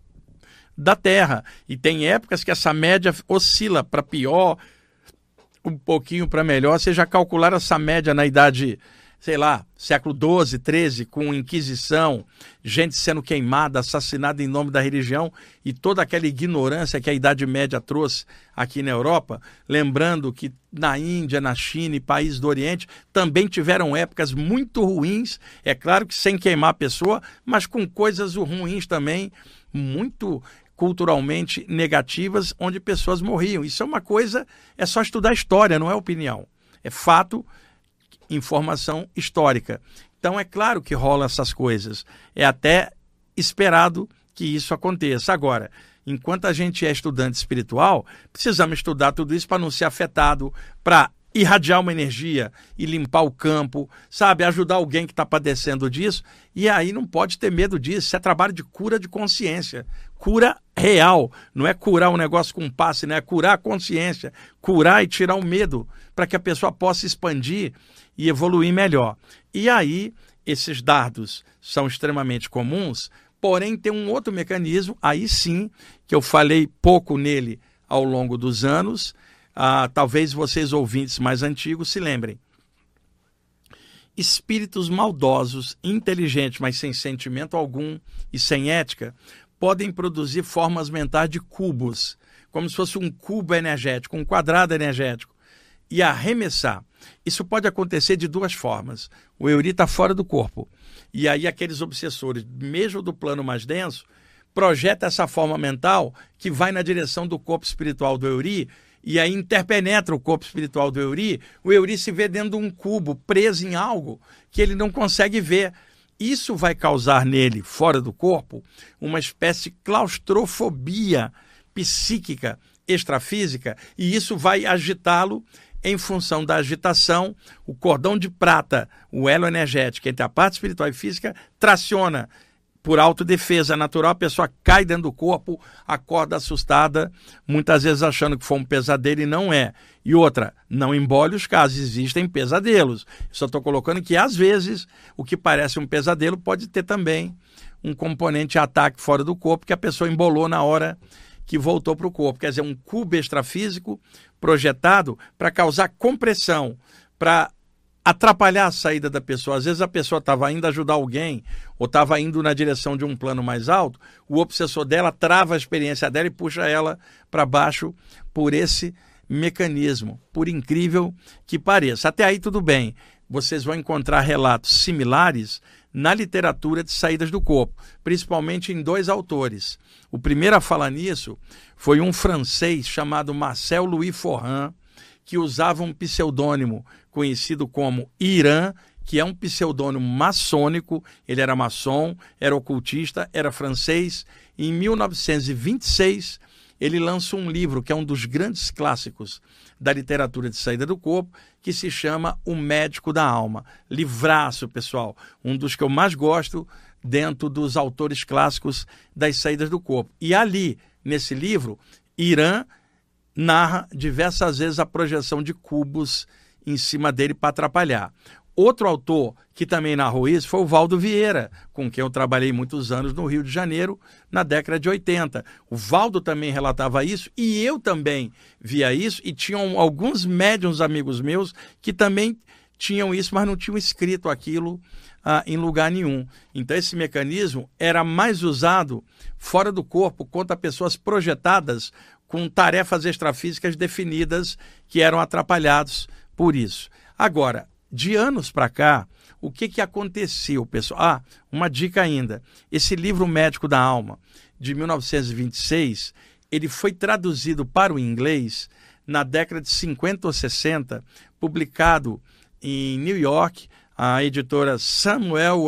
da Terra. E tem épocas que essa média oscila para pior, um pouquinho para melhor. Você já calcular essa média na idade sei lá, século XII, XIII, com Inquisição, gente sendo queimada, assassinada em nome da religião e toda aquela ignorância que a Idade Média trouxe aqui na Europa, lembrando que na Índia, na China e países do Oriente também tiveram épocas muito ruins, é claro que sem queimar a pessoa, mas com coisas ruins também, muito culturalmente negativas, onde pessoas morriam. Isso é uma coisa, é só estudar a história, não é opinião, é fato, informação histórica. Então é claro que rola essas coisas. É até esperado que isso aconteça. Agora, enquanto a gente é estudante espiritual, precisamos estudar tudo isso para não ser afetado, para irradiar uma energia e limpar o campo, sabe? Ajudar alguém que está padecendo disso. E aí não pode ter medo disso. Isso é trabalho de cura de consciência. Cura real. Não é curar um negócio com passe, né? É curar a consciência. Curar e tirar o medo para que a pessoa possa expandir e evoluir melhor. E aí, esses dardos são extremamente comuns, porém tem um outro mecanismo, aí sim, que eu falei pouco nele ao longo dos anos, talvez vocês ouvintes mais antigos se lembrem. Espíritos maldosos, inteligentes, mas sem sentimento algum e sem ética, podem produzir formas mentais de cubos, como se fosse um cubo energético, um quadrado energético, e arremessar. Isso pode acontecer de duas formas. O Euri está fora do corpo. E aí aqueles obsessores, mesmo do plano mais denso, projetam essa forma mental que vai na direção do corpo espiritual do Euri e aí interpenetra o corpo espiritual do Euri. O Euri se vê dentro de um cubo, preso em algo que ele não consegue ver. Isso vai causar nele, fora do corpo, uma espécie de claustrofobia psíquica, extrafísica, e isso vai agitá-lo. Em função da agitação, o cordão de prata, o elo energético entre a parte espiritual e física, traciona por autodefesa natural, a pessoa cai dentro do corpo, acorda assustada, muitas vezes achando que foi um pesadelo e não é. E outra, não embole os casos, existem pesadelos. Só estou colocando que, às vezes, o que parece um pesadelo pode ter também um componente de ataque fora do corpo que a pessoa embolou na hora que voltou para o corpo. Quer dizer, um cubo extrafísico projetado para causar compressão, para atrapalhar a saída da pessoa. Às vezes a pessoa estava indo ajudar alguém ou estava indo na direção de um plano mais alto, o obsessor dela trava a experiência dela e puxa ela para baixo por esse mecanismo, por incrível que pareça. Até aí tudo bem. Vocês vão encontrar relatos similares na literatura de saídas do corpo, principalmente em dois autores. O primeiro a falar nisso foi um francês chamado Marcel Louis Forran, que usava um pseudônimo conhecido como Irã, que é um pseudônimo maçônico. Ele era maçom, era ocultista, era francês. Em 1926, ele lança um livro que é um dos grandes clássicos da literatura de saída do corpo, que se chama O Médico da Alma. Livraço, pessoal, um dos que eu mais gosto dentro dos autores clássicos das saídas do corpo. E ali, nesse livro, Irã narra diversas vezes a projeção de cubos em cima dele para atrapalhar. Outro autor que também narrou isso foi o Valdo Vieira, com quem eu trabalhei muitos anos no Rio de Janeiro, na década de 80. O Valdo também relatava isso e eu também via isso, e tinham alguns médiuns amigos meus que também tinham isso, mas não tinham escrito aquilo em lugar nenhum. Então esse mecanismo era mais usado fora do corpo contra pessoas projetadas com tarefas extrafísicas definidas que eram atrapalhados por isso. Agora, de anos para cá, o que aconteceu, pessoal? Uma dica ainda. Esse livro Médico da Alma, de 1926, ele foi traduzido para o inglês na década de 50 ou 60, publicado em New York. A editora Samuel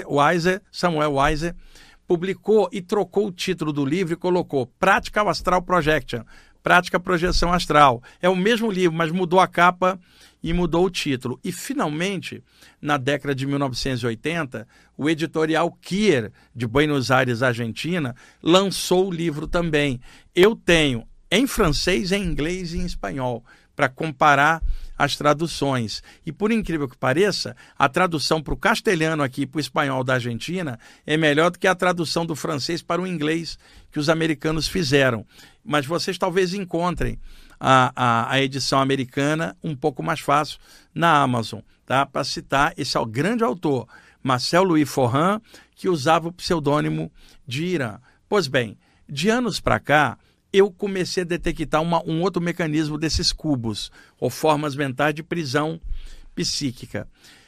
Weiser publicou e trocou o título do livro e colocou Practical Astral Projection, Prática Projeção Astral. É o mesmo livro, mas mudou a capa e mudou o título. E, finalmente, na década de 1980, o editorial Kier, de Buenos Aires, Argentina, lançou o livro também. Eu tenho em francês, em inglês e em espanhol, para comparar as traduções. E, por incrível que pareça, a tradução para o castelhano aqui, para o espanhol da Argentina, é melhor do que a tradução do francês para o inglês que os americanos fizeram. Mas vocês talvez encontrem a edição americana um pouco mais fácil na Amazon, tá? Para citar esse grande autor, Marcel Louis Forran, que usava o pseudônimo de Irã. Pois bem, de anos para cá, eu comecei a detectar um outro mecanismo desses cubos, ou formas mentais de prisão psíquica.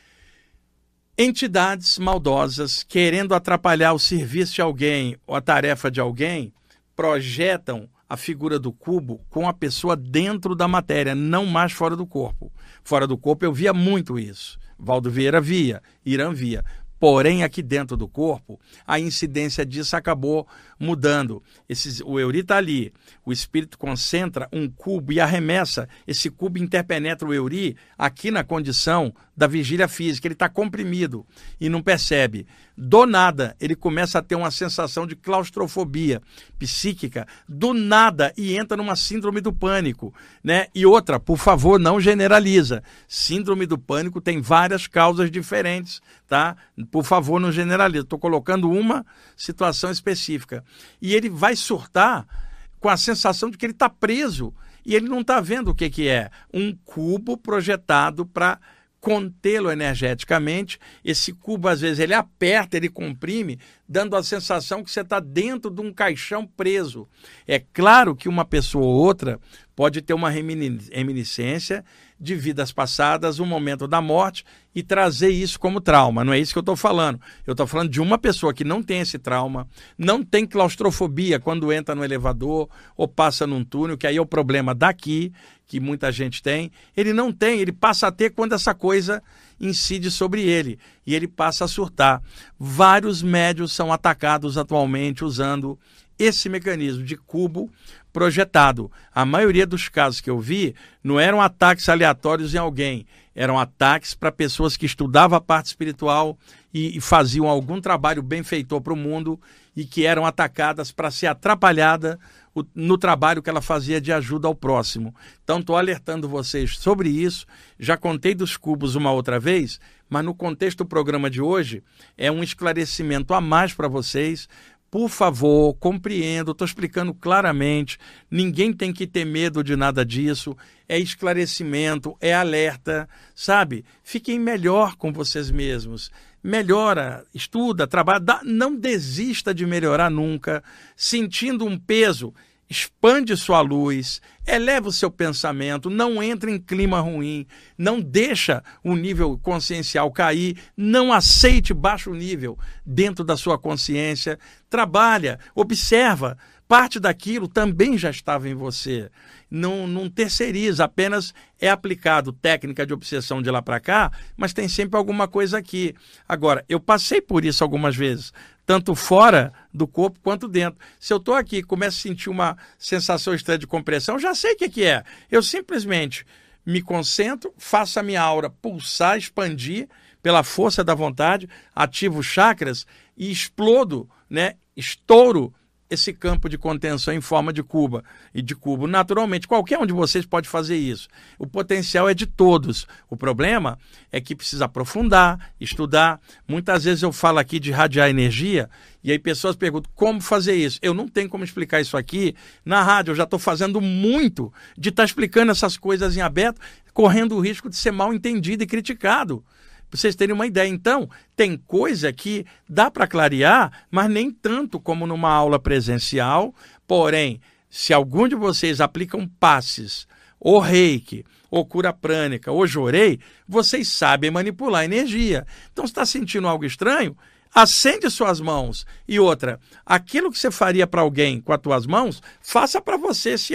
Entidades maldosas, querendo atrapalhar o serviço de alguém ou a tarefa de alguém, projetam a figura do cubo com a pessoa dentro da matéria, não mais fora do corpo. Fora do corpo eu via muito isso. Valdo Vieira via, Irã via. Porém, aqui dentro do corpo, a incidência disso acabou mudando. O Euri está ali, o espírito concentra um cubo e arremessa. Esse cubo interpenetra o Euri aqui na condição da vigília física. Ele está comprimido e não percebe. Do nada, ele começa a ter uma sensação de claustrofobia psíquica, do nada, e entra numa síndrome do pânico, né? E outra, por favor, não generaliza. Síndrome do pânico tem várias causas diferentes, tá? Por favor, não generaliza. Estou colocando uma situação específica. E ele vai surtar com a sensação de que ele está preso e ele não está vendo o que é. Um cubo projetado para contê-lo energeticamente. Esse cubo, às vezes, ele aperta, ele comprime, dando a sensação que você está dentro de um caixão preso. É claro que uma pessoa ou outra pode ter uma reminiscência de vidas passadas, um momento da morte, e trazer isso como trauma. Não é isso que eu estou falando. Eu estou falando de uma pessoa que não tem esse trauma, não tem claustrofobia quando entra no elevador ou passa num túnel, que aí é o problema daqui, que muita gente tem. Ele não tem, ele passa a ter quando essa coisa incide sobre ele e ele passa a surtar. Vários médiuns são atacados atualmente usando esse mecanismo de cubo projetado. A maioria dos casos que eu vi não eram ataques aleatórios em alguém, eram ataques para pessoas que estudavam a parte espiritual e faziam algum trabalho benfeitor para o mundo e que eram atacadas para ser atrapalhada no trabalho que ela fazia de ajuda ao próximo. Então estou alertando vocês sobre isso. Já contei dos cubos uma outra vez, mas no contexto do programa de hoje é um esclarecimento a mais para vocês. Por favor, compreendo, estou explicando claramente, ninguém tem que ter medo de nada disso, é esclarecimento, é alerta, sabe? Fiquem melhor com vocês mesmos, melhora, estuda, trabalha, não desista de melhorar nunca, sentindo um peso, expande sua luz, eleva o seu pensamento, não entre em clima ruim, não deixa o nível consciencial cair, não aceite baixo nível dentro da sua consciência, trabalha, observa, parte daquilo também já estava em você. Não terceiriza, apenas é aplicado técnica de obsessão de lá para cá, mas tem sempre alguma coisa aqui. Agora, eu passei por isso algumas vezes, tanto fora do corpo quanto dentro. Se eu estou aqui e começo a sentir uma sensação estranha de compressão, já sei o que é. Eu simplesmente me concentro, faço a minha aura pulsar, expandir pela força da vontade, ativo os chakras e explodo, né? Estouro esse campo de contenção em forma de cubo. Naturalmente, qualquer um de vocês pode fazer isso. O potencial é de todos. O problema é que precisa aprofundar, estudar. Muitas vezes eu falo aqui de irradiar energia e aí pessoas perguntam como fazer isso. Eu não tenho como explicar isso aqui na rádio. Eu já estou fazendo muito de estar explicando essas coisas em aberto, correndo o risco de ser mal entendido e criticado. Para vocês terem uma ideia. Então, tem coisa que dá para clarear, mas nem tanto como numa aula presencial. Porém, se algum de vocês aplicam passes, ou reiki, ou cura prânica, ou jorei, vocês sabem manipular energia. Então, se está sentindo algo estranho, acende suas mãos. E outra, aquilo que você faria para alguém com as tuas mãos, faça para você, se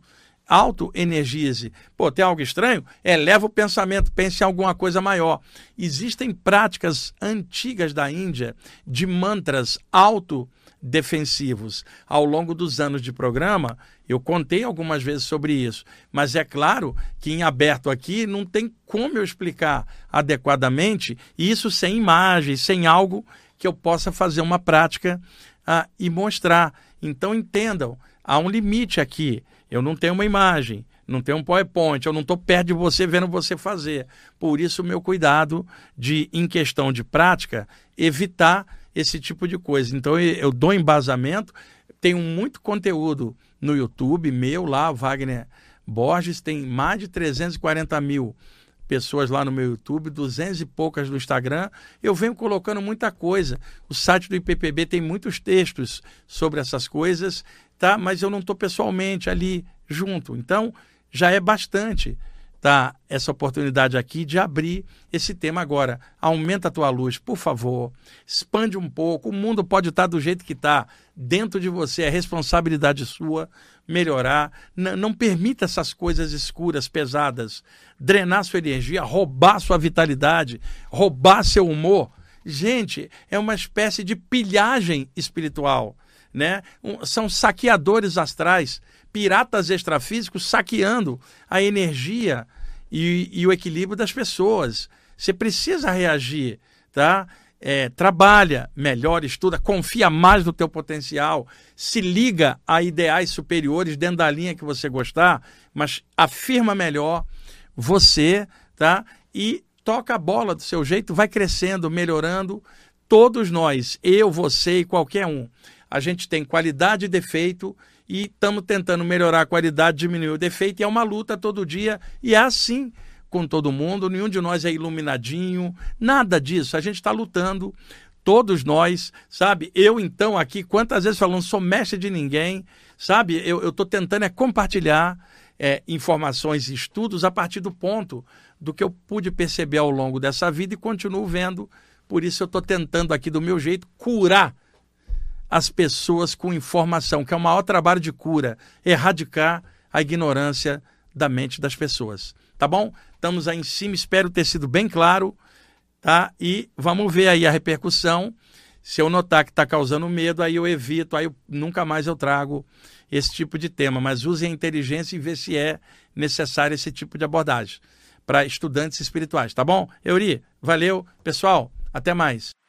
auto-energize. Pô, tem algo estranho? Eleva o pensamento, pense em alguma coisa maior. Existem práticas antigas da Índia de mantras autodefensivos. Ao longo dos anos de programa, eu contei algumas vezes sobre isso. Mas é claro que em aberto aqui não tem como eu explicar adequadamente isso sem imagens, sem algo que eu possa fazer uma prática e mostrar. Então entendam, há um limite aqui. Eu não tenho uma imagem, não tenho um PowerPoint, eu não estou perto de você vendo você fazer. Por isso o meu cuidado de, em questão de prática, evitar esse tipo de coisa. Então eu dou embasamento, tenho muito conteúdo no YouTube meu lá, Borges tem mais de 340 mil pessoas lá no meu YouTube, 200 e poucas no Instagram. Eu venho colocando muita coisa. O site do IPPB tem muitos textos sobre essas coisas, tá? Mas eu não estou pessoalmente ali junto. Então, já é bastante, tá? Essa oportunidade aqui de abrir esse tema agora. Aumenta a tua luz, por favor. Expande um pouco. O mundo pode estar do jeito que está. Dentro de você é responsabilidade sua melhorar. Não permita essas coisas escuras, pesadas, drenar sua energia, roubar sua vitalidade, roubar seu humor. Gente, é uma espécie de pilhagem espiritual, né? São saqueadores astrais, piratas extrafísicos saqueando a energia e o equilíbrio das pessoas. Você precisa reagir, tá? Trabalha melhor, estuda, confia mais no teu potencial, se liga a ideais superiores dentro da linha que você gostar, mas afirma melhor você, tá? E toca a bola do seu jeito, vai crescendo, melhorando. Todos nós, eu, você e qualquer um, a gente tem qualidade e defeito e estamos tentando melhorar a qualidade, diminuir o defeito, e é uma luta todo dia, e é assim com todo mundo. Nenhum de nós é iluminadinho, nada disso, a gente está lutando, todos nós, sabe? Eu então aqui, quantas vezes falando, sou mestre de ninguém, sabe? Eu estou tentando compartilhar informações e estudos a partir do ponto do que eu pude perceber ao longo dessa vida e continuo vendo. Por isso eu estou tentando aqui do meu jeito curar as pessoas com informação, que é o maior trabalho de cura, erradicar a ignorância da mente das pessoas. Tá bom? Estamos aí em cima, espero ter sido bem claro, tá? E vamos ver aí a repercussão. Se eu notar que está causando medo, aí eu evito, aí nunca mais eu trago esse tipo de tema. Mas use a inteligência e vê se é necessário esse tipo de abordagem para estudantes espirituais, tá bom? Euri, valeu. Pessoal, até mais.